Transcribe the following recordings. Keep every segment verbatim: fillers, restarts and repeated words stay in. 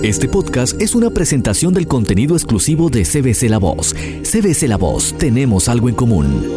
Este podcast es una presentación del contenido exclusivo de C B C La Voz. C B C La Voz, tenemos algo en común.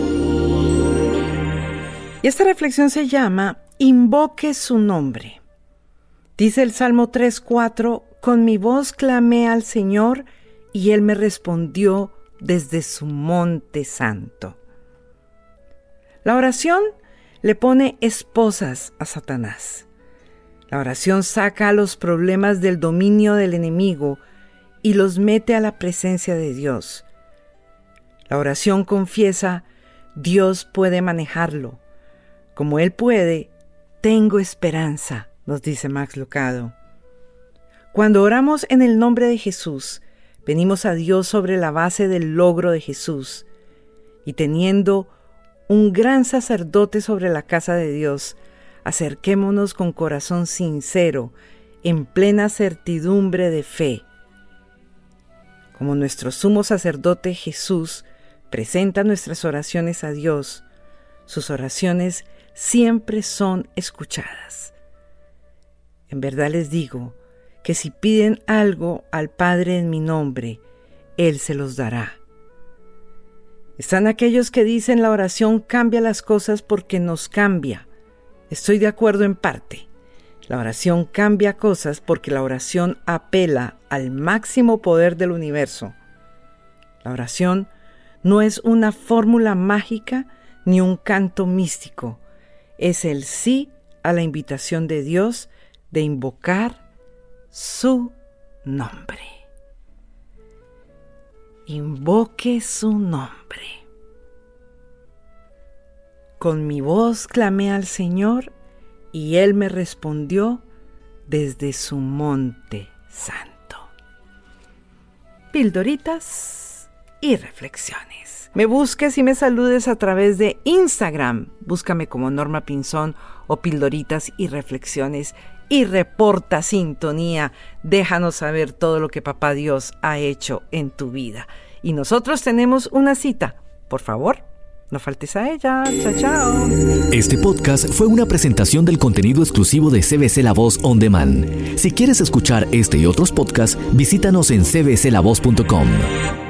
Y esta reflexión se llama Invoque su nombre. Dice el Salmo tres cuatro, con mi voz clamé al Señor y Él me respondió desde su monte santo. La oración le pone esposas a Satanás. La oración saca a los problemas del dominio del enemigo y los mete a la presencia de Dios. La oración confiesa, Dios puede manejarlo. Como Él puede, tengo esperanza, nos dice Max Lucado. Cuando oramos en el nombre de Jesús, venimos a Dios sobre la base del logro de Jesús y teniendo un gran sacerdote sobre la casa de Dios, acerquémonos con corazón sincero, en plena certidumbre de fe. Como nuestro sumo sacerdote Jesús presenta nuestras oraciones a Dios, sus oraciones siempre son escuchadas. En verdad les digo que si piden algo al Padre en mi nombre, Él se los dará. Están aquellos que dicen la oración cambia las cosas porque nos cambia. Estoy de acuerdo en parte. La oración cambia cosas porque la oración apela al máximo poder del universo. La oración no es una fórmula mágica ni un canto místico. Es el sí a la invitación de Dios de invocar su nombre. Invoque su nombre. Con mi voz clamé al Señor y Él me respondió desde su monte santo. Pildoritas y reflexiones. Me busques y me saludes a través de Instagram. Búscame como Norma Pinzón o Pildoritas y reflexiones y reporta sintonía. Déjanos saber todo lo que Papá Dios ha hecho en tu vida. Y nosotros tenemos una cita. Por favor, no faltes a ella. Chao, chao. Este podcast fue una presentación del contenido exclusivo de C B C La Voz On Demand. Si quieres escuchar este y otros podcasts, visítanos en c b c la voz punto com.